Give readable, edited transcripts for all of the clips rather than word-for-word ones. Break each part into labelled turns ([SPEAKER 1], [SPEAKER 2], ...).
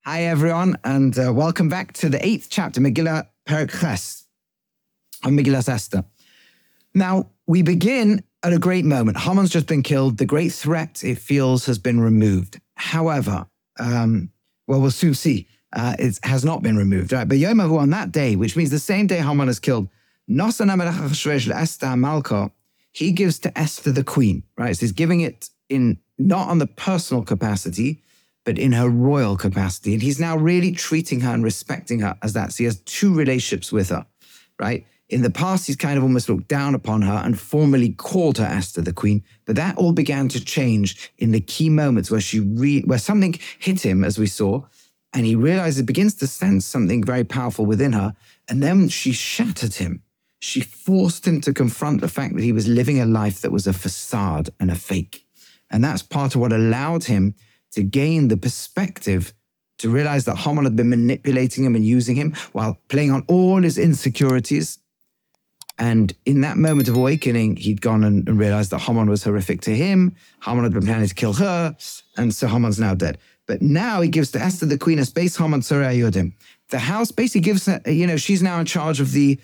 [SPEAKER 1] Hi, everyone, and welcome back to the 8th chapter, Megillah Perek Ches, of Megillah Esther. Now, we begin at a great moment. Haman's just been killed. The great threat, it feels, has been removed. However, we'll soon see, it has not been removed. Right? But Yomahu, on that day, which means the same day Haman is killed, Nosan HaMelech Achashverosh Esther Malka, he gives to Esther the queen, right? So he's giving it in not on the personal capacity, but in her royal capacity. And he's now really treating her and respecting her as that. So he has two relationships with her, right? In the past, he's kind of almost looked down upon her and formally called her Esther the queen. But that all began to change in the key moments where where something hit him, as we saw, and he realized it begins to sense something very powerful within her. And then she shattered him. She forced him to confront the fact that he was living a life that was a facade and a fake. And that's part of what allowed him to gain the perspective to realize that Haman had been manipulating him and using him while playing on all his insecurities. And in that moment of awakening, he'd gone and realized that Haman was horrific to him. Haman had been planning to kill her. And so Haman's now dead. But now he gives to Esther the queen a space, Haman Tzorei Yudim. The house basically gives her, she's now in charge of the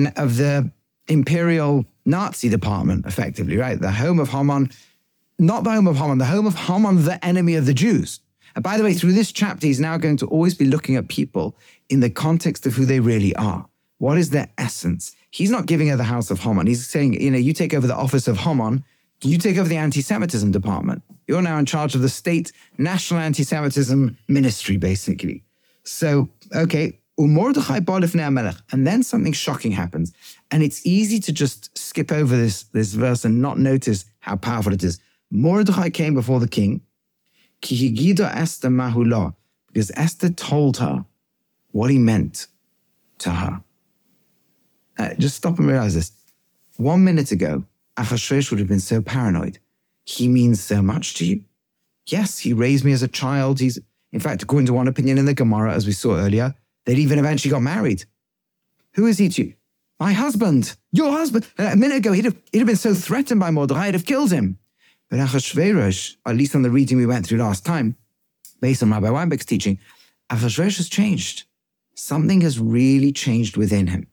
[SPEAKER 1] imperial Nazi department, effectively, right? The home of Haman. Not the home of Haman, the home of Haman, the enemy of the Jews. And by the way, through this chapter, he's now going to always be looking at people in the context of who they really are. What is their essence? He's not giving her the house of Haman. He's saying, you take over the office of Haman, you take over the anti-Semitism department. You're now in charge of the state national anti-Semitism ministry, basically. So, okay, Mordechai ba lifnei HaMelech, and then something shocking happens. And it's easy to just skip over this verse and not notice how powerful it is. Mordechai came before the king, ki higida Esther mahula, because Esther told her what he meant to her. Just stop and realize this. 1 minute ago, Achashverosh would have been so paranoid. He means so much to you. Yes, he raised me as a child. He's, in fact, according to one opinion in the Gemara, as we saw earlier, they'd even eventually got married. Who is he to you? My husband, your husband. A minute ago, he'd have been so threatened by Mordechai, I'd have killed him. But Achashverosh, at least on the reading we went through last time, based on Rabbi Weinberg's teaching, Achashverosh has changed. Something has really changed within him.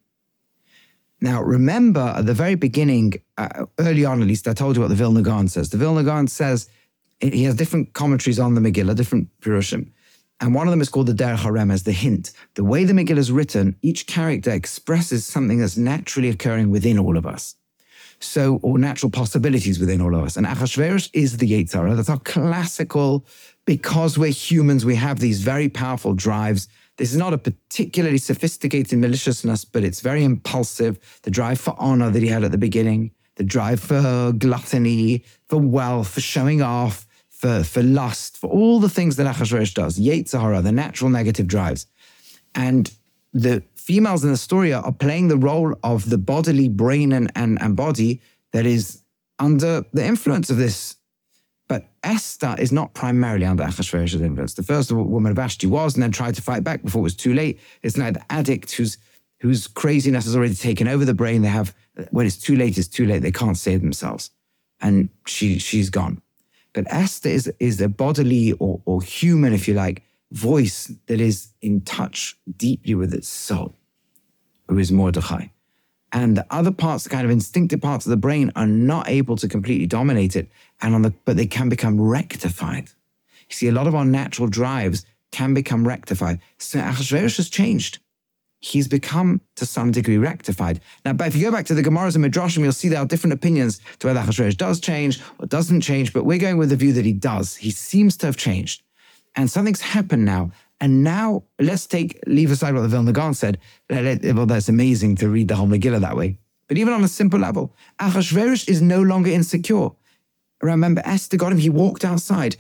[SPEAKER 1] Now, remember, at the very beginning, early on at least, I told you what the Vilna Gaon says. The Vilna Gaon says, he has different commentaries on the Megillah, different Pirushim. And one of them is called the Derech HaRemez, the hint. The way the Megillah is written, each character expresses something that's naturally occurring within all of us. So, or natural possibilities within all of us. And Achashverosh is the Yetzer Hara. That's our classical, because we're humans, we have these very powerful drives. This is not a particularly sophisticated maliciousness, but it's very impulsive. The drive for honor that he had at the beginning, the drive for gluttony, for wealth, for showing off, for lust, for all the things that Achashverosh does. Yetzer Hara, the natural negative drives. And the females in the story are playing the role of the bodily brain and body that is under the influence of this. But Esther is not primarily under Achashverosh's influence. The first woman of Vashti was, and then tried to fight back before it was too late. It's now the addict whose craziness has already taken over the brain. They have, when it's too late, they can't save themselves. And she's gone. But Esther is a bodily or human, if you like, voice that is in touch deeply with its soul, who is Mordechai. And the other parts, the kind of instinctive parts of the brain, are not able to completely dominate it, but they can become rectified. You see, a lot of our natural drives can become rectified. So Achashverosh has changed. He's become, to some degree, rectified. Now, but if you go back to the Gemaras and Midrashim, you'll see there are different opinions to whether Achashverosh does change or doesn't change, but we're going with the view that he does. He seems to have changed. And something's happened now. And now, let's leave aside what the Vilna Gaon said. Well, that's amazing to read the whole Megillah that way. But even on a simple level, Achashverosh is no longer insecure. Remember, Esther got him, he walked outside.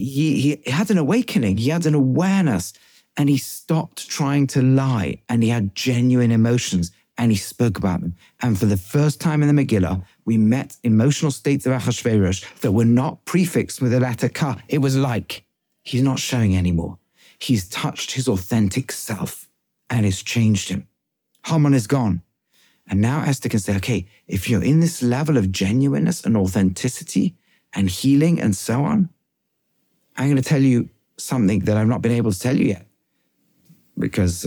[SPEAKER 1] He had an awakening, he had an awareness, and he stopped trying to lie, and he had genuine emotions, and he spoke about them. And for the first time in the Megillah, we met emotional states of Achashverosh that were not prefixed with the letter Ka. It was like, he's not showing anymore. He's touched his authentic self and it's changed him. Haman is gone. And now Esther can say, okay, if you're in this level of genuineness and authenticity and healing and so on, I'm going to tell you something that I've not been able to tell you yet. because,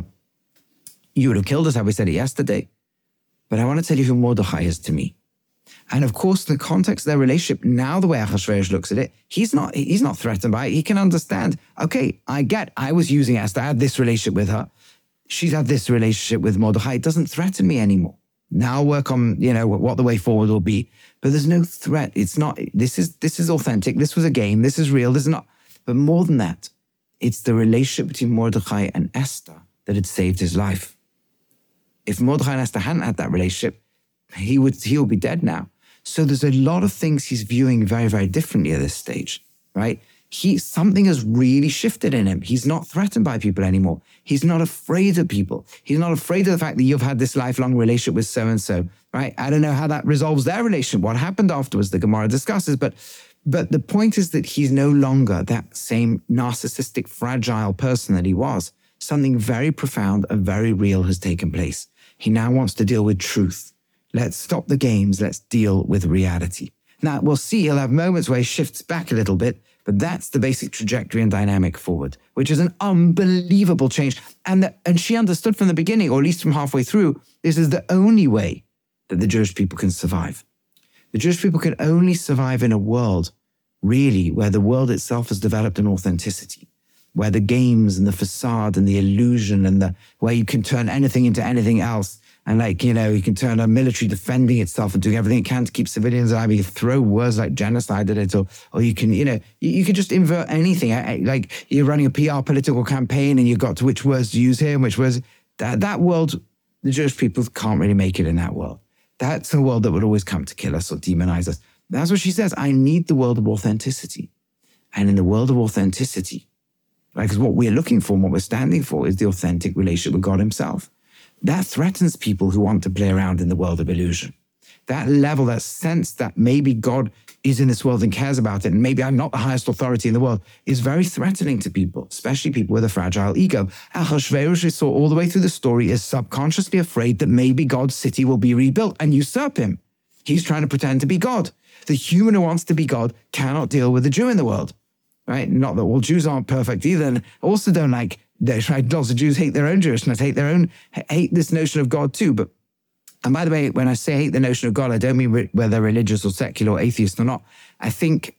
[SPEAKER 1] you would have killed us, how we said it yesterday. But I want to tell you who Mordechai is to me. And of course, in the context of their relationship, now the way Achashverosh looks at it, he's not threatened by it. He can understand, okay, I was using Esther, I had this relationship with her. She's had this relationship with Mordechai. It doesn't threaten me anymore. Now I'll work on, what the way forward will be. But there's no threat. It's not, this is authentic. This was a game. This is real. This is not. But more than that, it's the relationship between Mordechai and Esther that had saved his life. If Mordechai and Esther hadn't had that relationship, he would be dead now. So there's a lot of things he's viewing very, very differently at this stage, right? Something has really shifted in him. He's not threatened by people anymore. He's not afraid of people. He's not afraid of the fact that you've had this lifelong relationship with so-and-so, right? I don't know how that resolves their relationship. What happened afterwards, the Gemara discusses, but the point is that he's no longer that same narcissistic, fragile person that he was. Something very profound and very real has taken place. He now wants to deal with truth. Let's stop the games. Let's deal with reality. Now, we'll see he'll have moments where he shifts back a little bit, but that's the basic trajectory and dynamic forward, which is an unbelievable change. And she understood from the beginning, or at least from halfway through, this is the only way that the Jewish people can survive. The Jewish people can only survive in a world, really, where the world itself has developed an authenticity, where the games and the facade and the illusion and where you can turn anything into anything else. And you can turn a military defending itself and doing everything it can to keep civilians alive. You throw words like genocide at it, or you can, you can just invert anything. Like you're running a PR political campaign and you've got to which words to use here and which words. That world, the Jewish people can't really make it in that world. That's a world that would always come to kill us or demonize us. That's what she says. I need the world of authenticity. And in the world of authenticity, because what we're looking for and what we're standing for is the authentic relationship with God himself. That threatens people who want to play around in the world of illusion. That level, that sense that maybe God is in this world and cares about it, and maybe I'm not the highest authority in the world, is very threatening to people, especially people with a fragile ego. Achashverosh, we saw all the way through the story, is subconsciously afraid that maybe God's city will be rebuilt and usurp him. He's trying to pretend to be God. The human who wants to be God cannot deal with the Jew in the world, right? Not that all Jews aren't perfect either, and also don't like. Lots of Jews hate their own Jewishness, hate this notion of God too. And by the way, when I say hate the notion of God, I don't mean whether they're religious or secular or atheist or not. I think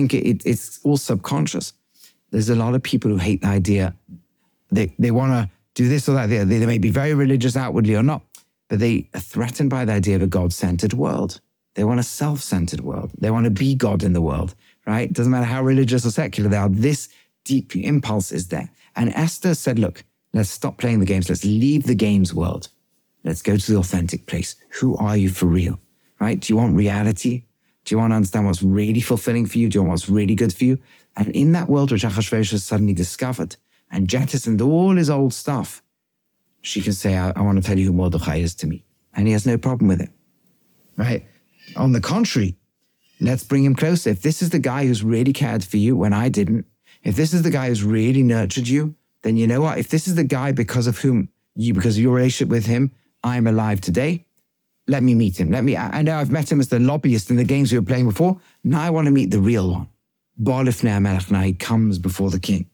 [SPEAKER 1] it's all subconscious. There's a lot of people who hate the idea. They want to do this or that. They may be very religious outwardly or not, but they are threatened by the idea of a God-centered world. They want a self-centered world. They want to be God in the world, right? It doesn't matter how religious or secular they are. This deep impulse is there. And Esther said, look, let's stop playing the games. Let's leave the games world. Let's go to the authentic place. Who are you for real, right? Do you want reality? Do you want to understand what's really fulfilling for you? Do you want what's really good for you? And in that world which Achashverosh has suddenly discovered and jettisoned all his old stuff, she can say, I want to tell you who Mordechai is to me. And he has no problem with it, right? On the contrary, let's bring him closer. If this is the guy who's really cared for you when I didn't, if this is the guy who's really nurtured you, then you know what? If this is the guy because of your relationship with him, I'm alive today, let me meet him. I know I've met him as the lobbyist in the games we were playing before. Now I want to meet the real one. Bo lifnei hamelech, now he comes before the king.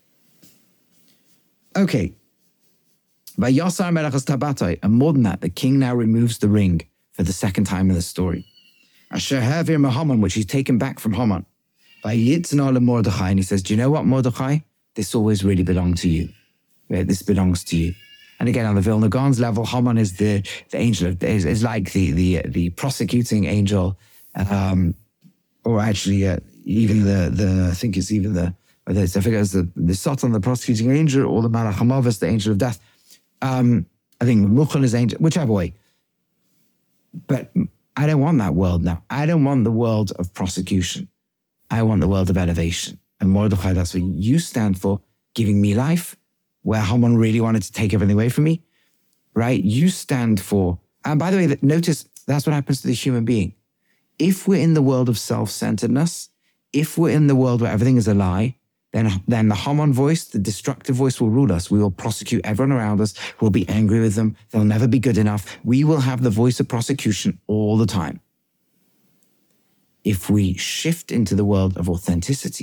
[SPEAKER 1] Okay. Vayasar hamelech es tabatoi, and more than that, the king now removes the ring for the second time in the story. Asher ha'avir meHaman, which he's taken back from Haman. Vayitzna leMordechai, and he says, do you know what, Mordechai? This always really belonged to you. Right? This belongs to you. And again, on the Vilna Gaon's level, Haman is the angel, is like the prosecuting angel, or actually even I think it's even I forget it's the Satan, the prosecuting angel, or the Malach HaMavis, the angel of death. I think Mukhal is angel, whichever way. But I don't want that world now. I don't want the world of prosecution. I want the world of elevation. And Mordechai, that's what you stand for, giving me life, where Haman really wanted to take everything away from me, right? You stand for, and by the way, notice that's what happens to the human being. If we're in the world of self-centeredness, if we're in the world where everything is a lie, then the Haman voice, the destructive voice will rule us. We will prosecute everyone around us. We'll be angry with them. They'll never be good enough. We will have the voice of prosecution all the time. If we shift into the world of authenticity,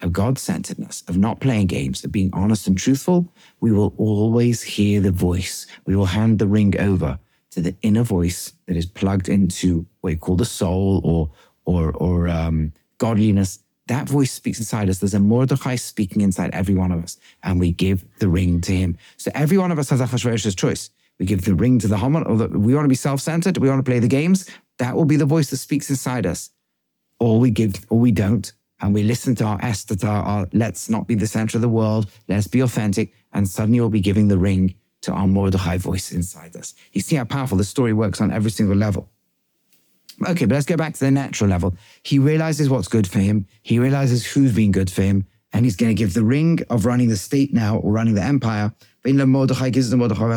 [SPEAKER 1] of God-centeredness, of not playing games, of being honest and truthful, we will always hear the voice. We will hand the ring over to the inner voice that is plugged into what you call the soul or godliness. That voice speaks inside us. There's a Mordechai speaking inside every one of us, and we give the ring to him. So every one of us has Achashverosh's choice. We give the ring to the Haman, or we want to be self-centered, we want to play the games. That will be the voice that speaks inside us. Or we don't. And we listen to our Esther, to our let's not be the center of the world, let's be authentic, and suddenly we'll be giving the ring to our Mordechai voice inside us. You see how powerful the story works on every single level. Okay, but let's go back to the natural level. He realizes what's good for him. He realizes who's been good for him, and he's going to give the ring of running the state now, or running the empire. Mordechai gives the Mordechai.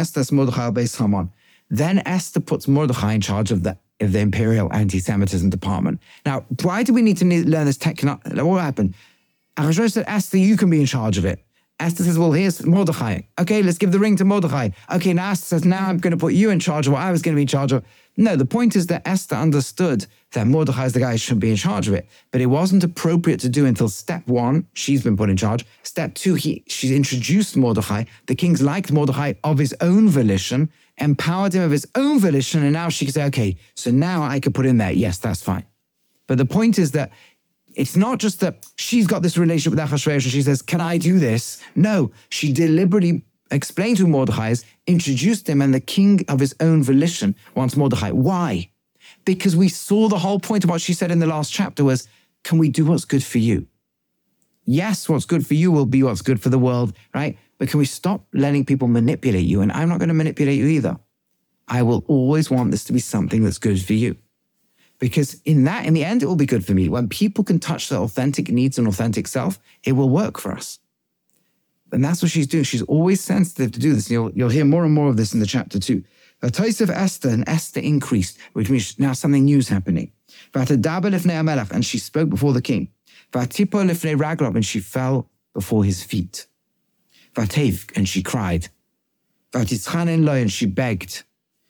[SPEAKER 1] Then Esther puts Mordechai in charge of the imperial anti-Semitism department. Now, why do we need to learn this technology? What happened? Achashverosh said, Esther, you can be in charge of it. Esther says, well, here's Mordechai. Okay, let's give the ring to Mordechai. Okay, now Esther says, now I'm going to put you in charge of what I was going to be in charge of. No, the point is that Esther understood that Mordechai is the guy who should be in charge of it. But it wasn't appropriate to do until step one, she's been put in charge. Step two, she's introduced Mordechai. The kings liked Mordechai of his own volition, empowered him of his own volition, and now she can say, okay, so now I could put in there, yes, that's fine. But the point is that it's not just that she's got this relationship with Achashverosh and she says, can I do this? No, she deliberately explained who Mordechai is, introduced him, and the king of his own volition wants Mordechai. Why? Because we saw the whole point of what she said in the last chapter was, can we do what's good for you? Yes, what's good for you will be what's good for the world, right? But can we stop letting people manipulate you? And I'm not going to manipulate you either. I will always want this to be something that's good for you. Because in the end, it will be good for me. When people can touch their authentic needs and authentic self, it will work for us. And that's what she's doing. She's always sensitive to do this. And you'll hear more and more of this in the chapter 2. The toast of Esther, and Esther increased, which means now something new is happening. And she spoke before the king. And she fell before his feet. And she cried. And she begged.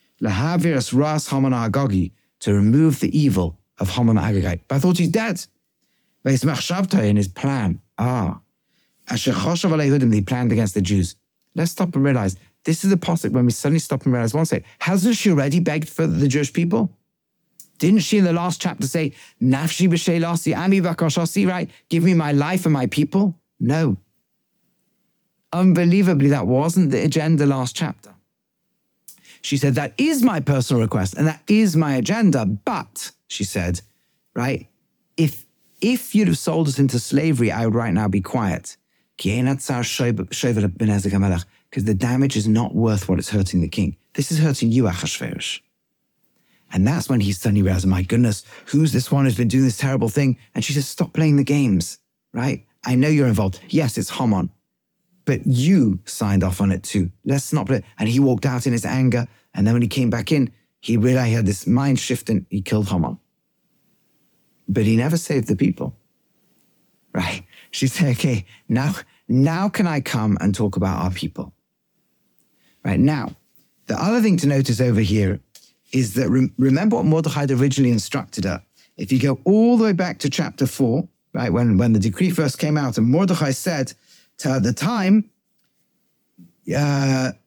[SPEAKER 1] To remove the evil of Haman Agagite. But I thought he's dead. In his plan. He planned against the Jews. Let's stop and realize, this is the posture when we suddenly stop and realize, one second, hasn't she already begged for the Jewish people? Didn't she in the last chapter say, Nafshi b'sheilasi, ami v'akashasi, right? Give me my life and my people? No. Unbelievably, that wasn't the agenda last chapter. She said, that is my personal request and that is my agenda. But, she said, right, if you'd have sold us into slavery, I would right now be quiet. Because the damage is not worth what it's hurting the king. This is hurting you, Achashverosh. And that's when he suddenly realized, my goodness, who's this one who's been doing this terrible thing? And she says, stop playing the games, right? I know you're involved. Yes, it's Haman. But you signed off on it too. Let's not play. And he walked out in his anger. And then when he came back in, he realized he had this mind shift and he killed Haman. But he never saved the people. Right? She said, okay, now can I come and talk about our people? Right now, the other thing to notice over here is that remember what Mordechai had originally instructed her. If you go all the way back to chapter 4, right, when the decree first came out, and Mordechai said to her at the time, right,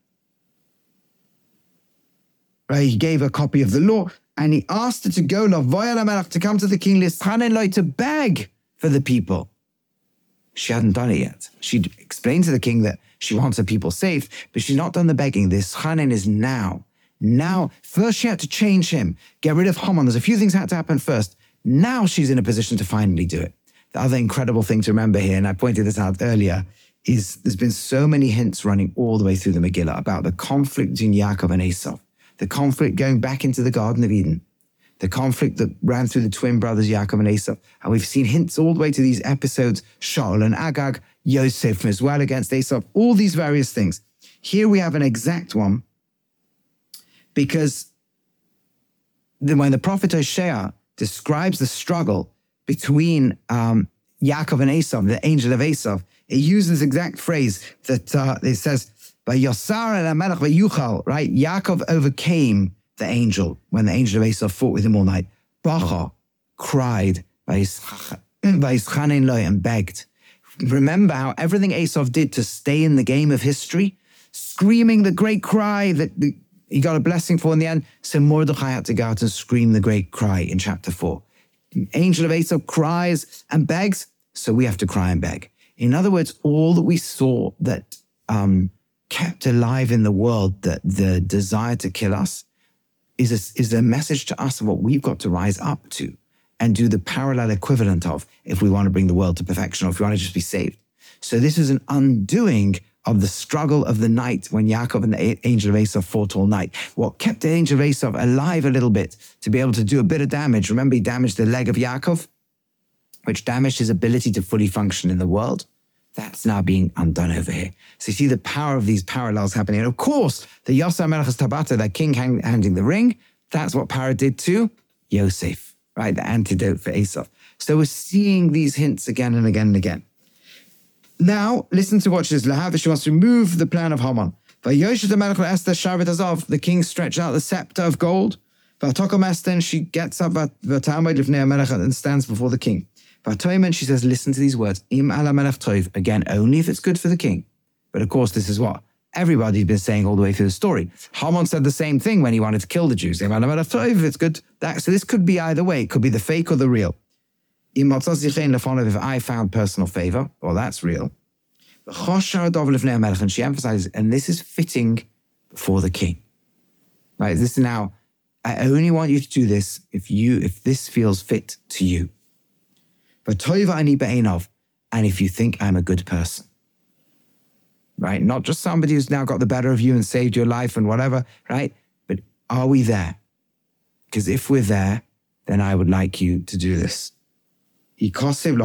[SPEAKER 1] he gave a copy of the law, and he asked her to go, to come to the king, to beg for the people. She hadn't done it yet. She'd explained to the king that she wants her people safe, but she's not done the begging. This Chanan is now. Now, first she had to change him, get rid of Haman. There's a few things that had to happen first. Now she's in a position to finally do it. The other incredible thing to remember here, and I pointed this out earlier, is there's been so many hints running all the way through the Megillah about the conflict between Yaakov and Esau, the conflict going back into the Garden of Eden, the conflict that ran through the twin brothers Yaakov and Esau. And we've seen hints all the way to these episodes, Shaul and Agag, Yosef as well against Esau, all these various things. Here we have an exact one, because when the prophet Hosea describes the struggle between Yaakov and Esau, the angel of Esau, it uses this exact phrase that it says, right? Yaakov overcame the angel when the angel of Esau fought with him all night. Bacha cried, and begged. Remember how everything Esau did to stay in the game of history? Screaming the great cry that he got a blessing for in the end. So Mordechai had to go out and scream the great cry in chapter 4. The angel of Esau cries and begs, so we have to cry and beg. In other words, all that we saw that kept alive in the world, that the desire to kill us, is a message to us of what we've got to rise up to and do the parallel equivalent of if we want to bring the world to perfection or if we want to just be saved. So this is an undoing of the struggle of the night when Yaakov and the angel of Esau fought all night. What kept the angel of Esau alive a little bit to be able to do a bit of damage. Remember, he damaged the leg of Yaakov, which damaged his ability to fully function in the world. That's now being undone over here. So you see the power of these parallels happening. And of course, the Yosef Melech's Tabata, that king handing the ring, that's what Parah did to Yosef, right? The antidote for Esau. So we're seeing these hints again and again and again. Now, listen to what she says. She wants to remove the plan of Haman. The king stretched out the scepter of gold. And she gets up and stands before the king. She says, listen to these words. Again, only if it's good for the king. But of course, this is what everybody's been saying all the way through the story. Haman said the same thing when he wanted to kill the Jews. If it's good. So this could be either way. It could be the fake or the real. If I found personal favor, well, that's real. And she emphasizes, and this is fitting before the king. Right? This is now, I only want you to do this if this feels fit to you. And if you think I'm a good person. Right? Not just somebody who's now got the better of you and saved your life and whatever, right? But are we there? Because if we're there, then I would like you to do this. Can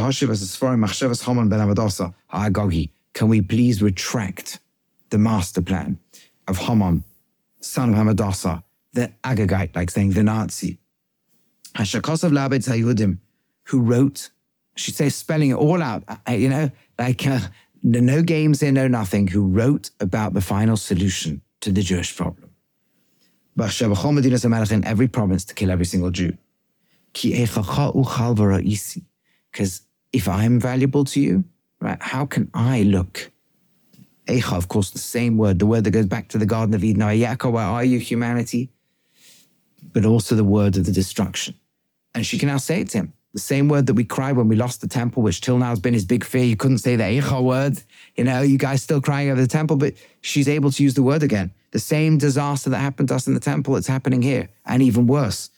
[SPEAKER 1] we please retract the master plan of Haman, son of Hamadassah, the Agagite, like saying the Nazi, who wrote, she says, spelling it all out, no games here, no nothing, who wrote about the final solution to the Jewish problem. In every province to kill every single Jew. Because if I'm valuable to you, right, how can I look? Eicha, of course, the same word, the word that goes back to the Garden of Eden. Yaakov, where are you, humanity? But also the word of the destruction. And she can now say it to him. The same word that we cried when we lost the temple, which till now has been his big fear. You couldn't say the Eicha word. You guys still crying over the temple, but she's able to use the word again. The same disaster that happened to us in the temple, it's happening here. And even worse.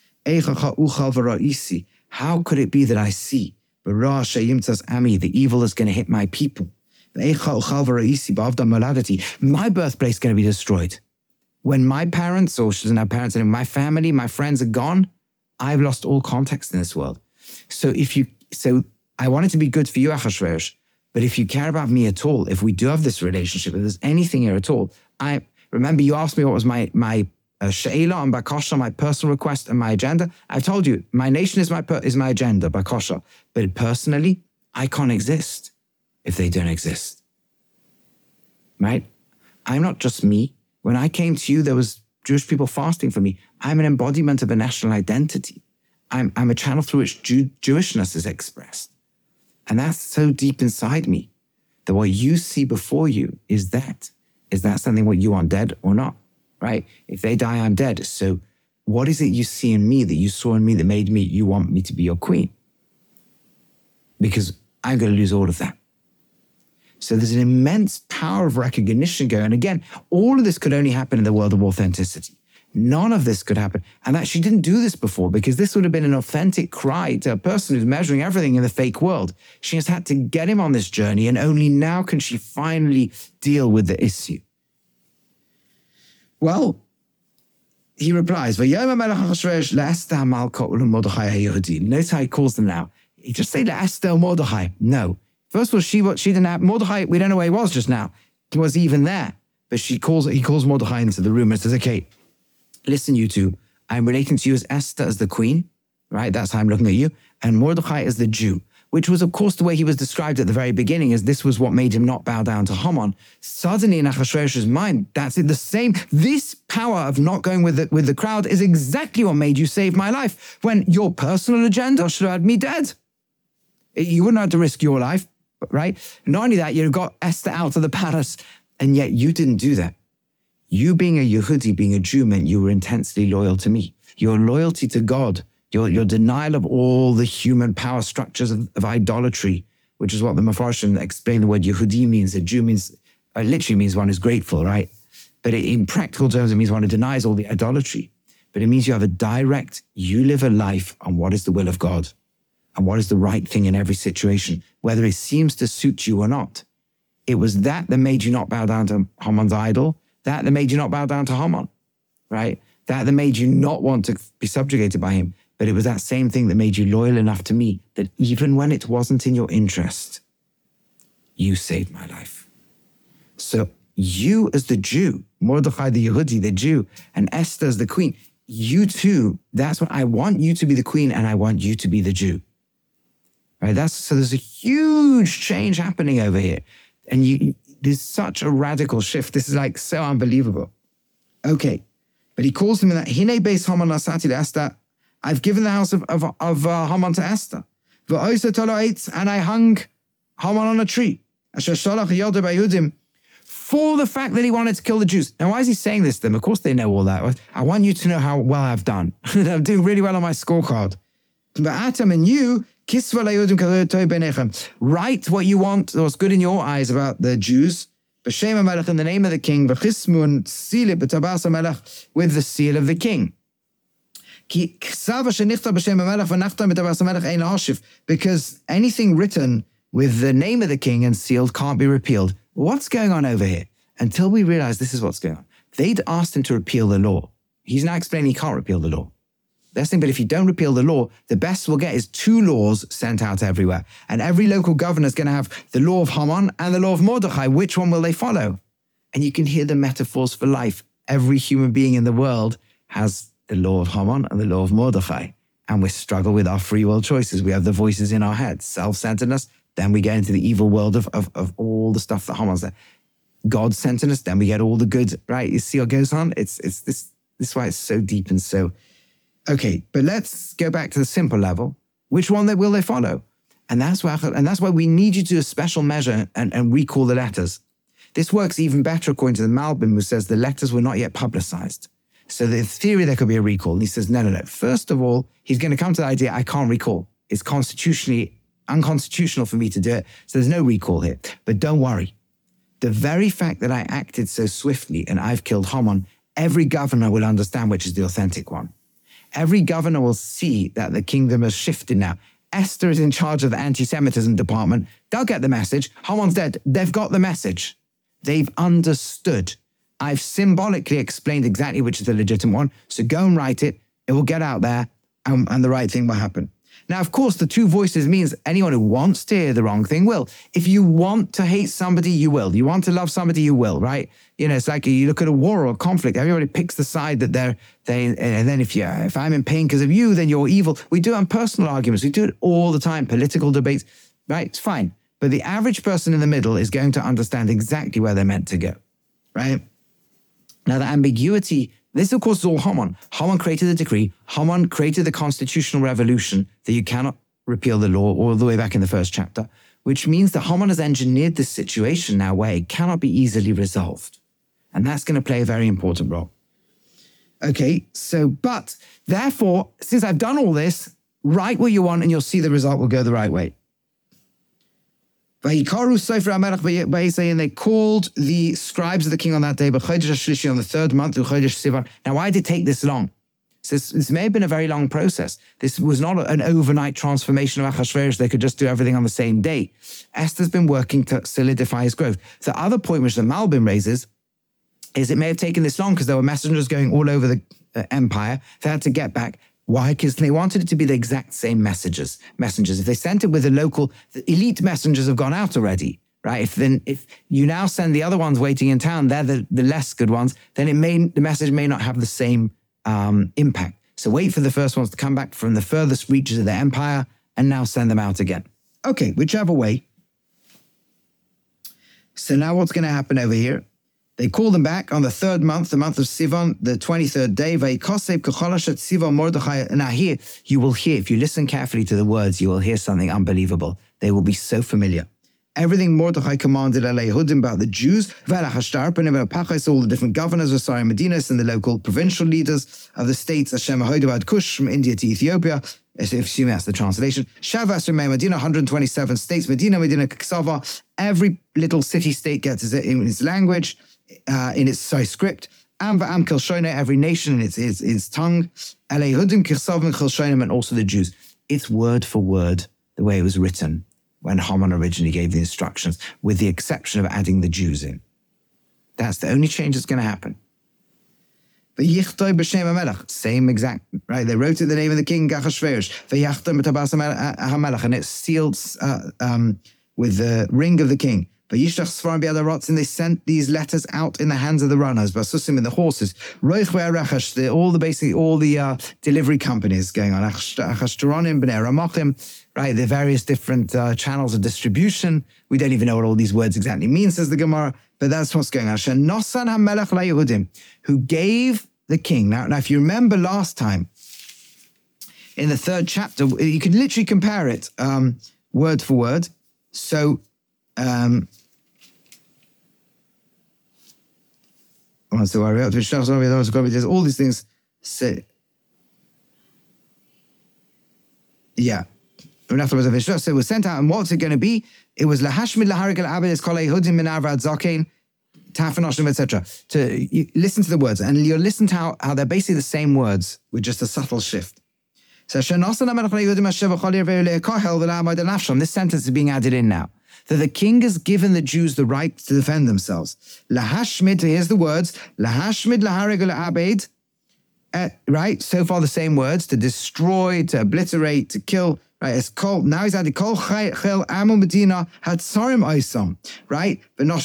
[SPEAKER 1] How could it be that I see the evil is going to hit my people? My birthplace is going to be destroyed. When my parents, or she doesn't have parents anymore, my family, my friends are gone, I've lost all context in this world. So I want it to be good for you, Achashverosh, but if you care about me at all, if we do have this relationship, if there's anything here at all, I remember you asked me what was my She'ela and Bakasha, my personal request and my agenda. I've told you, my nation is my agenda, Bakasha. But personally, I can't exist if they don't exist. Right? I'm not just me. When I came to you, there was Jewish people fasting for me. I'm an embodiment of a national identity. I'm a channel through which Jewishness is expressed. And that's so deep inside me that what you see before you is that something what you want, dead or not? Right? If they die, I'm dead. So what is it you see in me that you saw in me that made you want me to be your queen? Because I'm going to lose all of that. So there's an immense power of recognition going. And again, all of this could only happen in the world of authenticity. None of this could happen. And that she didn't do this before because this would have been an authentic cry to a person who's measuring everything in the fake world. She has had to get him on this journey, and only now can she finally deal with the issue. Well, he replies, notice how he calls them now. He just say Esther Mordechai. No. First of all, she didn't have Mordechai. We don't know where he was just now. He wasn't even there. But he calls Mordechai into the room and says, okay, listen, you two, I'm relating to you as Esther as the queen, right? That's how I'm looking at you. And Mordechai as the Jew, which was, of course, the way he was described at the very beginning, as this was what made him not bow down to Haman. Suddenly in Achashverosh's mind, that's it. The same, this power of not going with the crowd is exactly what made you save my life, when your personal agenda should have had me dead. You wouldn't have to risk your life, right? Not only that, you got Esther out of the palace, and yet you didn't do that. You being a Yehudi, being a Jew, meant you were intensely loyal to me. Your loyalty to God, your denial of all the human power structures of idolatry, which is what the Mefarshim explain the word Yehudi means. A Jew means, literally means one who's grateful, right? But in practical terms, it means one who denies all the idolatry. But it means you have you live a life on what is the will of God and what is the right thing in every situation, whether it seems to suit you or not. It was that made you not bow down to Haman's idol, that made you not bow down to Haman, right? That made you not want to be subjugated by him. But it was that same thing that made you loyal enough to me that even when it wasn't in your interest, you saved my life. So you as the Jew, Mordechai the Yehudi, the Jew, and Esther as the queen, you too, that's what I want you to be the queen and I want you to be the Jew. Right? So there's a huge change happening over here. And there's such a radical shift. This is like so unbelievable. Okay. But he calls them in that, Hine beis Haman nasati le'Esther. I've given the house of Haman to Esther. And I hung Haman on a tree. For the fact that he wanted to kill the Jews. Now, why is he saying this to them? Of course they know all that. I want you to know how well I've done. I'm doing really well on my scorecard. But Atam and you, write what you want, what's good in your eyes about the Jews. B'Shem HaMelech, in the name of the king. B'chismun Sile b'Tabas HaMelech, with the seal of the king. Because anything written with the name of the king and sealed can't be repealed. What's going on over here? Until we realize this is what's going on. They'd asked him to repeal the law. He's now explaining he can't repeal the law. They're saying, but if you don't repeal the law, the best we'll get is 2 laws sent out everywhere. And every local governor is going to have the law of Haman and the law of Mordechai. Which one will they follow? And you can hear the metaphors for life. Every human being in the world has the law of Haman and the law of Mordechai. And we struggle with our free will choices. We have the voices in our heads, self-centeredness. Then we get into the evil world of all the stuff that Haman's there. God-centeredness, then we get all the good, right? You see what goes on? It's this is why it's so deep and so... Okay, but let's go back to the simple level. Which one will they follow? And that's why we need you to do a special measure and recall the letters. This works even better according to the Malbim, who says the letters were not yet publicized. So the theory there could be a recall. And he says, no. First of all, he's going to come to the idea, I can't recall. It's constitutionally unconstitutional for me to do it. So there's no recall here. But don't worry. The very fact that I acted so swiftly and I've killed Haman, every governor will understand which is the authentic one. Every governor will see that the kingdom has shifted now. Esther is in charge of the anti-Semitism department. They'll get the message. Haman's dead. They've got the message. They've understood. I've symbolically explained exactly which is the legitimate one. So go and write it. It will get out there and the right thing will happen. Now, of course, the 2 voices means anyone who wants to hear the wrong thing will. If you want to hate somebody, you will. You want to love somebody, you will, right? You know, it's like you look at a war or a conflict. Everybody picks the side that and then if I'm in pain because of you, then you're evil. We do it on personal arguments. We do it all the time, political debates, right? It's fine. But the average person in the middle is going to understand exactly where they're meant to go, right? Now, the ambiguity... This, of course, is all Haman. Haman created the decree. Haman created the constitutional revolution that you cannot repeal the law all the way back in the first chapter, which means that Haman has engineered this situation now where it cannot be easily resolved. And that's going to play a very important role. Okay, but therefore, since I've done all this, write what you want and you'll see the result will go the right way. And they called the scribes of the king on that day, on the 3rd month, Now, why did it take this long? So this may have been a very long process. This was not an overnight transformation of Achashverosh. They could just do everything on the same day. Esther's been working to solidify his growth. The other point which the Malbim raises is it may have taken this long because there were messengers going all over the empire. They had to get back. Why? Because they wanted it to be the exact same messengers. If they sent it with the elite messengers have gone out already, right? If you now send the other ones waiting in town, they're the less good ones, then the message may not have the same impact. So wait for the first ones to come back from the furthest reaches of the empire and now send them out again. Okay, whichever way. So now what's going to happen over here? They called them back on the third month, the month of Sivan, the 23rd day. Now here, you will hear, if you listen carefully to the words, you will hear something unbelievable. They will be so familiar. Everything Mordechai commanded Yehudim about the Jews, all the different governors of Sari Medinas and the local provincial leaders of the states, Hashem Ahoid Kush, from India to Ethiopia. Assuming that's the translation. Shavas Medina, 127 states. Medina, Ksava. Every little city-state gets it in its language. In its script, Am Kilshona, every nation in its tongue, Yehudim Kirsavim Kilshonim, and also the Jews. It's word for word the way it was written when Haman originally gave the instructions, with the exception of adding the Jews in. That's the only change that's going to happen. But Yichtoi b'Shem HaMelech, same exact, right? They wrote it in the name of the king Achashverosh. V'Yachtoi b'Tabas HaMelech, and it's sealed with the ring of the king. And they sent these letters out in the hands of the runners, Basusim in the horses, all the delivery companies going on, Achashtaronim, Bnei Ramachim, right? The various different channels of distribution. We don't even know what all these words exactly mean, says the Gemara, but that's what's going on. Shenosan HaMelech LaYehudim, who gave the king. Now, if you remember last time, in the third chapter, you can literally compare it word for word. So, there's all these things. Yeah. So it was sent out, and what's it going to be? It was lahashmid laharigel abed kol yehudim min avad zaken tafanoshim, etc. To listen to the words, and you'll listen to how they're basically the same words with just a subtle shift. So this sentence is being added in now. That the king has given the Jews the right to defend themselves. Lahashmid, here's the words, lahashmid laharigel abed, right? So far the same words, to destroy, to obliterate, to kill. Right, it's called, now he's added kol chel amu medina hatzarim oisam, right?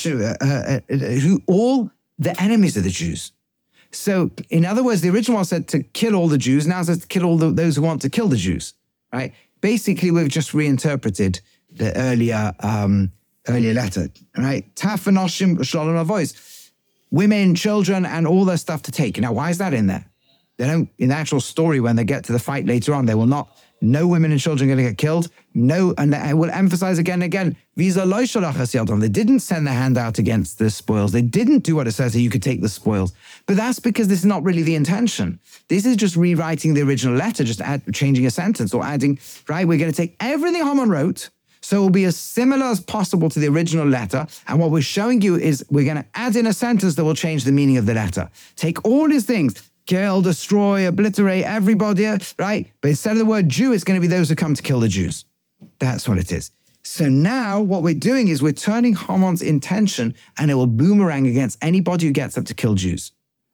[SPEAKER 1] Who all the enemies of the Jews. So, in other words, the original one said to kill all the Jews. Now it says to kill all those who want to kill the Jews, right? Basically, we've just reinterpreted the earlier letter, right? Tafanoshim shalom avois, women, children, and all their stuff to take. Now, why is that in there? They don't. In the actual story, when they get to the fight later on, they will not. No women and children are going to get killed. No, and I will emphasize again and again, Visa lo shalach hasiyadon. They didn't send their hand out against the spoils. They didn't do what it says that you could take the spoils. But that's because this is not really the intention. This is just rewriting the original letter, just changing a sentence or adding, right? We're going to take everything Haman wrote, so it will be as similar as possible to the original letter. And what we're showing you is we're going to add in a sentence that will change the meaning of the letter. Take all these things, kill, destroy, obliterate everybody, right? But instead of the word Jew, it's going to be those who come to kill the Jews. That's what it is. So now what we're doing is we're turning Haman's intention, and it will boomerang against anybody who gets up to kill Jews,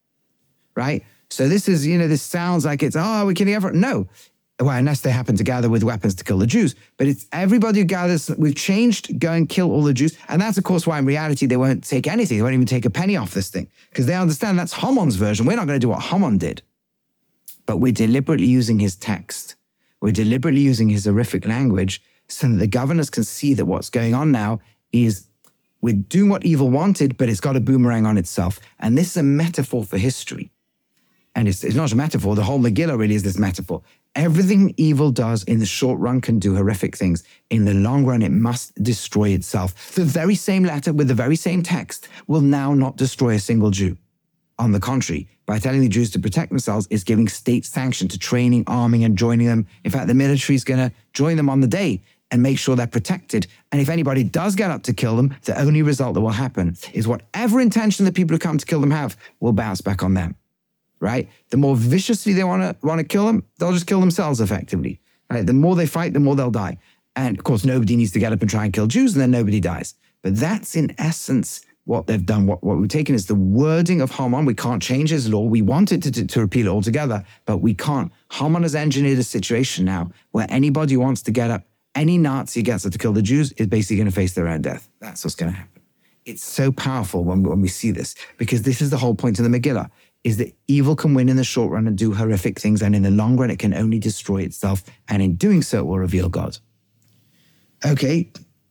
[SPEAKER 1] right? So this is, this sounds like it's, we're killing everyone. No. Well, unless they happen to gather with weapons to kill the Jews. But it's everybody who gathers. We've changed, go and kill all the Jews. And that's, of course, why in reality they won't take anything. They won't even take a penny off this thing. Because they understand that's Haman's version. We're not going to do what Haman did. But we're deliberately using his text. We're deliberately using his horrific language so that the governors can see that what's going on now is we're doing what evil wanted, but it's got a boomerang on itself. And this is a metaphor for history. And it's not a metaphor. The whole Megillah really is this metaphor. Everything evil does in the short run can do horrific things. In the long run, it must destroy itself. The very same letter with the very same text will now not destroy a single Jew. On the contrary, by telling the Jews to protect themselves, it's giving state sanction to training, arming, and joining them. In fact, the military is going to join them on the day and make sure they're protected. And if anybody does get up to kill them, the only result that will happen is whatever intention the people who come to kill them have will bounce back on them. Right? The more viciously they want to kill them, they'll just kill themselves effectively. Right? The more they fight, the more they'll die. And of course, nobody needs to get up and try and kill Jews, and then nobody dies. But that's in essence what they've done. What we've taken is the wording of Haman. We can't change his law. We wanted to repeal it altogether, but we can't. Haman has engineered a situation now where anybody who wants to get up, any Nazi who gets up to kill the Jews is basically going to face their own death. That's what's going to happen. It's so powerful when we see this, because this is the whole point of the Megillah. Is that evil can win in the short run and do horrific things, and in the long run, it can only destroy itself, and in doing so, it will reveal God. Okay,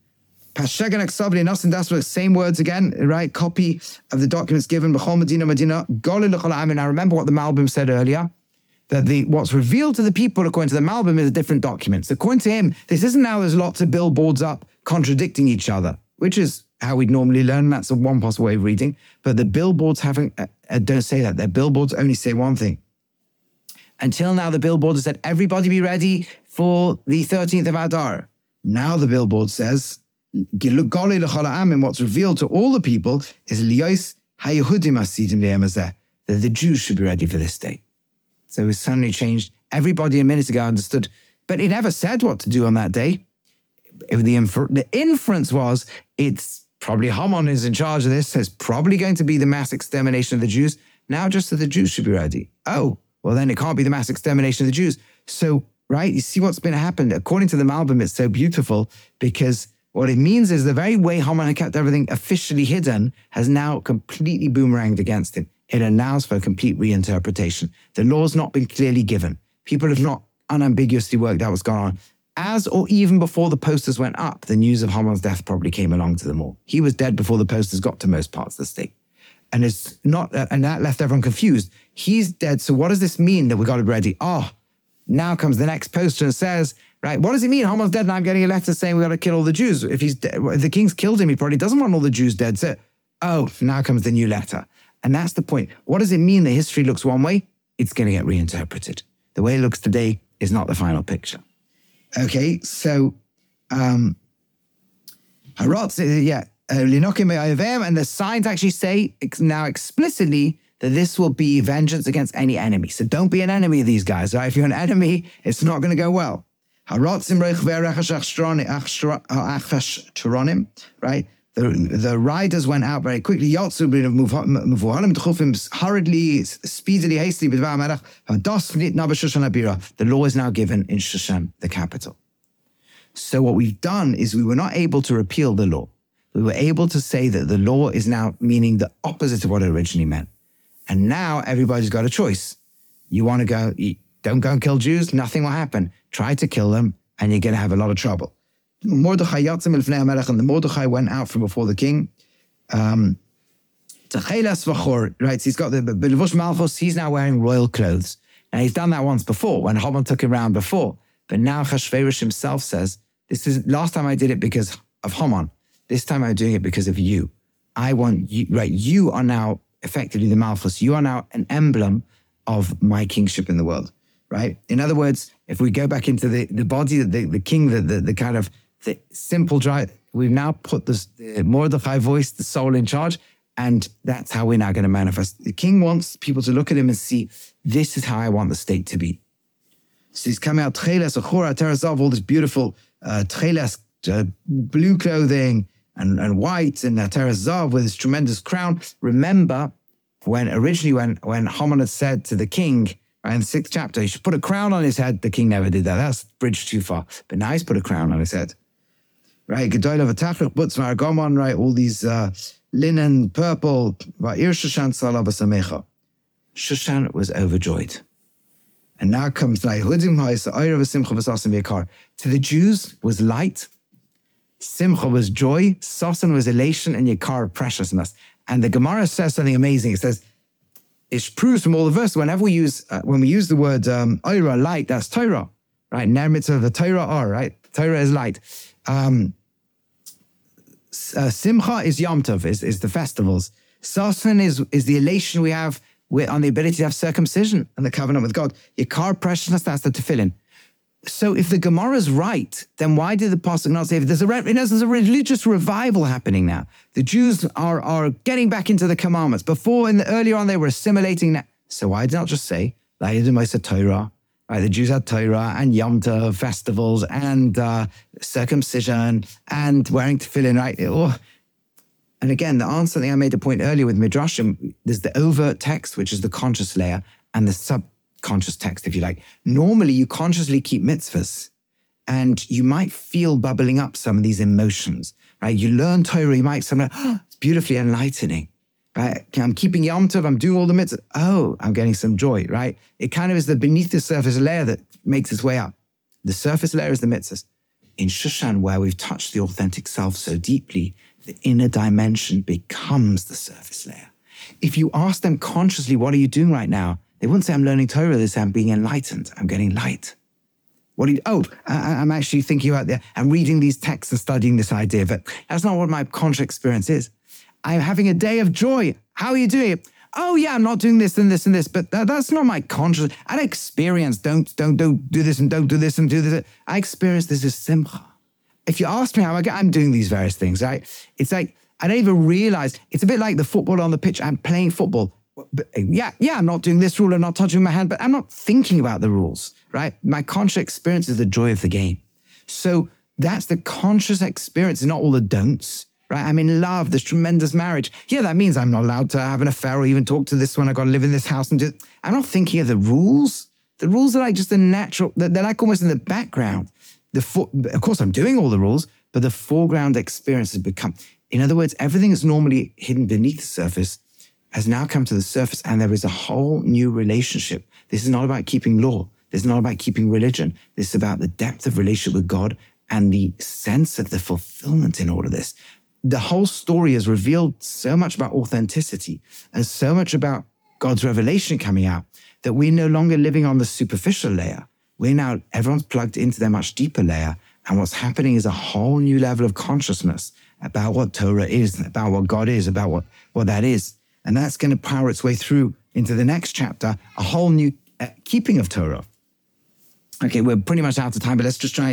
[SPEAKER 1] Same words again, right? Copy of the documents given. Now remember what the Malbim said earlier, that what's revealed to the people according to the Malbim is different documents. According to him, this isn't now there's lots of billboards up contradicting each other, which is how we'd normally learn. That's one possible way of reading. But the billboards don't say that. Their billboards only say one thing. Until now, the billboard has said, everybody be ready for the 13th of Adar. Now the billboard says, what's revealed to all the people is that the Jews should be ready for this day. So it suddenly changed. Everybody a minute ago understood, but it never said what to do on that day. The inference was, it's probably Haman is in charge of this. There's probably going to be the mass extermination of the Jews. Now just that the Jews should be ready. Oh, well then it can't be the mass extermination of the Jews. So, right, you see what's been happened. According to the Malbim, it's so beautiful because what it means is the very way Haman had kept everything officially hidden has now completely boomeranged against him. It allows for a complete reinterpretation. The law's not been clearly given. People have not unambiguously worked out what's going on. As or even before the posters went up, the news of Haman's death probably came along to them all. He was dead before the posters got to most parts of the state. And it's not, and that left everyone confused. He's dead, so what does this mean that we got it ready? Now comes the next poster and says, right, what does it mean? Haman's dead and I'm getting a letter saying we got to kill all the Jews. If he's dead, if the king's killed him, he probably doesn't want all the Jews dead. So, now comes the new letter. And that's the point. What does it mean that history looks one way? It's going to get reinterpreted. The way it looks today is not the final picture. Okay, so and the signs actually say now explicitly that this will be vengeance against any enemy. So don't be an enemy of these guys, right? If you're an enemy, it's not going to go well. Right? The riders went out very quickly. Hurriedly, speedily, hastily. The law is now given in Shushan, the capital. So what we've done is we were not able to repeal the law. We were able to say that the law is now meaning the opposite of what it originally meant. And now everybody's got a choice. You want to go, don't go and kill Jews, nothing will happen. Try to kill them, and you're going to have a lot of trouble. Mordechai yatzim elfnei hamelech, and the Mordechai went out from before the king. Right, so he's got the Levush Malchus, he's now wearing royal clothes. Now he's done that once before, when Haman took him around before. But now Chashverosh himself says, this is last time I did it because of Haman. This time I'm doing it because of you. I want you, right? You are now effectively the Malchus. You are now an emblem of my kingship in the world, right? In other words, if we go back into the body, the king, the kind of the simple drive, we've now put the Mordechai voice, the soul in charge, and that's how we're now going to manifest. The king wants people to look at him and see, this is how I want the state to be. So he's coming out, Tcheles, Achora, Teresav, all this beautiful Tcheles, blue clothing, and white, and Teresav with his tremendous crown. Remember, when Haman had said to the king, right, in the 6th chapter, he should put a crown on his head. The king never did that. That's bridged too far. But now he's put a crown on his head. Right, Gedoyla v'tachlech butz ma'argomon, right, all these linen, purple, va'ir Shushan salav v'samecha. Shushan was overjoyed. And now comes to the Jews was light, Simcha was joy, Sasan was elation, and Yakar preciousness. And the Gemara says something amazing. It says, it proves from all the verses, whenever we use the word Oira, light, that's Torah, right? Ner mitzvah, the Torah are, right? Torah is light. Simcha is Yom Tov, is the festivals. Sasan is the elation we have on the ability to have circumcision and the covenant with God. Yakar preciousness, that's the tefillin. So if the Gemara is right, then why did the Pasuk not say, there's a religious revival happening now. The Jews are getting back into the commandments. Earlier on, they were assimilating that. So why did not just say, Torah, right? The Jews had Torah and Yom Tov festivals and circumcision and wearing tefillin, right? And again, the answer, I think I made a point earlier with Midrashim, there's the overt text, which is the conscious layer, and the subconscious text, if you like. Normally, you consciously keep mitzvahs, and you might feel bubbling up some of these emotions, right? You learn Torah, you might say, it's beautifully enlightening, right? I'm keeping Yom Tov, I'm doing all the mitzvahs. Oh, I'm getting some joy, right? It kind of is the beneath the surface layer that makes its way up. The surface layer is the mitzvahs. in Shushan, where we've touched the authentic self so deeply, the inner dimension becomes the surface layer. If you ask them consciously, what are you doing right now? They wouldn't say, I'm learning Torah. They say, I'm being enlightened. I'm getting light. What do you, I'm actually thinking about I'm reading these texts and studying this idea, but that's not what my conscious experience is. I'm having a day of joy. How are you doing it? Oh yeah, I'm not doing this and this and this, but that's not my conscious. I experience, don't do this and don't do this and do this. I experience this as simcha. If you ask me how I'm doing these various things, right? It's like, I don't even realize, it's a bit like the football on the pitch. I'm playing football. But yeah, I'm not doing this rule and not touching my hand, but I'm not thinking about the rules, right? My conscious experience is the joy of the game. So that's the conscious experience, not all the don'ts, right? I'm in love, there's tremendous marriage. Yeah, that means I'm not allowed to have an affair or even talk to this one. I got to live in this house and do. I'm not thinking of the rules. The rules are like just the natural, they're like almost in the background. Of course, I'm doing all the rules, but the foreground experience has become, in other words, everything is normally hidden beneath the surface has now come to the surface, and there is a whole new relationship. This is not about keeping law. This is not about keeping religion. This is about the depth of relationship with God and the sense of the fulfillment in all of this. The whole story has revealed so much about authenticity and so much about God's revelation coming out that we're no longer living on the superficial layer. Everyone's plugged into their much deeper layer, and what's happening is a whole new level of consciousness about what Torah is, about what God is, about what that is. And that's going to power its way through into the next chapter, a whole new keeping of Torah. Okay, we're pretty much out of time, but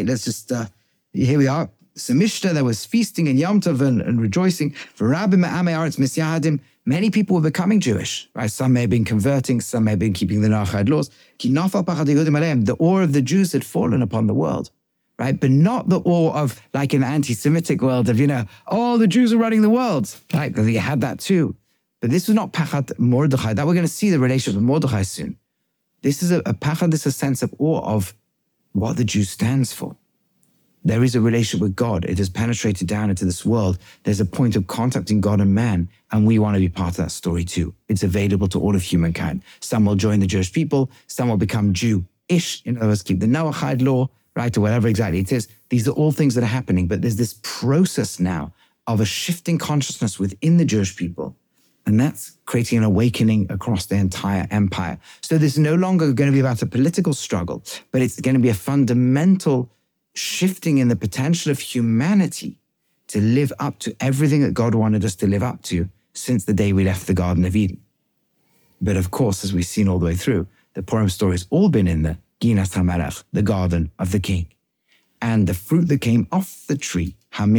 [SPEAKER 1] here we are. So Mishnah, there was feasting and Yom Tov and rejoicing. For Rabbi Me'amei Aretz Misyahadim, many people were becoming Jewish. Right? Some may have been converting, some may have been keeping the Noachide laws. Ki nafal pachad Yehudim aleim, the awe of the Jews had fallen upon the world. Right? But not the awe of, like in the anti-Semitic world of, the Jews are running the world. Right? Because you had that too. But this was not Pachad Mordechai. That we're going to see the relationship with Mordechai soon. This is a Pachad, this is a sense of awe of what the Jew stands for. There is a relationship with God. It has penetrated down into this world. There's a point of contact in God and man, and we want to be part of that story too. It's available to all of humankind. Some will join the Jewish people. Some will become Jew-ish. In other words, keep the Noachide law, right, or whatever exactly it is. These are all things that are happening, but there's this process now of a shifting consciousness within the Jewish people. And that's creating an awakening across the entire empire. So this is no longer going to be about a political struggle, but it's going to be a fundamental shifting in the potential of humanity to live up to everything that God wanted us to live up to since the day we left the Garden of Eden. But of course, as we've seen all the way through, the Purim story has all been in the Ginas HaMelech, the garden of the king. And the fruit that came off the tree, from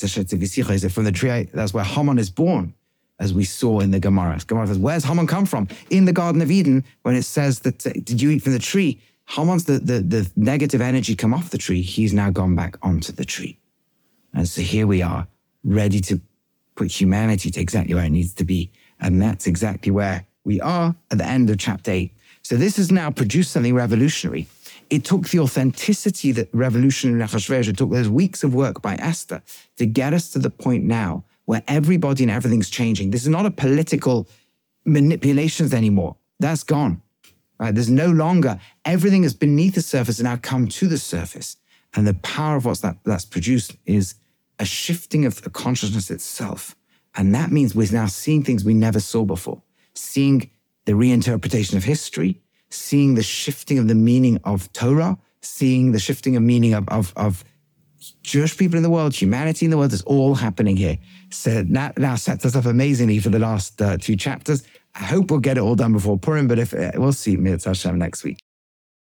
[SPEAKER 1] the tree, that's where Haman is born. As we saw in the Gemara. Gemara says, where's Haman come from? In the Garden of Eden, when it says that, did you eat from the tree? Haman's the negative energy come off the tree. He's now gone back onto the tree. And so here we are, ready to put humanity to exactly where it needs to be. And that's exactly where we are at the end of chapter 8. So this has now produced something revolutionary. It took the authenticity that revolutionary Achashverosh, it took those weeks of work by Esther to get us to the point now where everybody and everything's changing. This is not a political manipulations anymore. That's gone. Right? There's no longer, everything is beneath the surface and now come to the surface. And the power of that's produced is a shifting of the consciousness itself. And that means we're now seeing things we never saw before, seeing the reinterpretation of history, seeing the shifting of the meaning of Torah, seeing the shifting of meaning of Jewish people in the world, humanity in the world. Is all happening here. So that now sets us up amazingly for the last 2 chapters. I hope we'll get it all done before Purim, but if we'll see Mitzvah Hashem next week.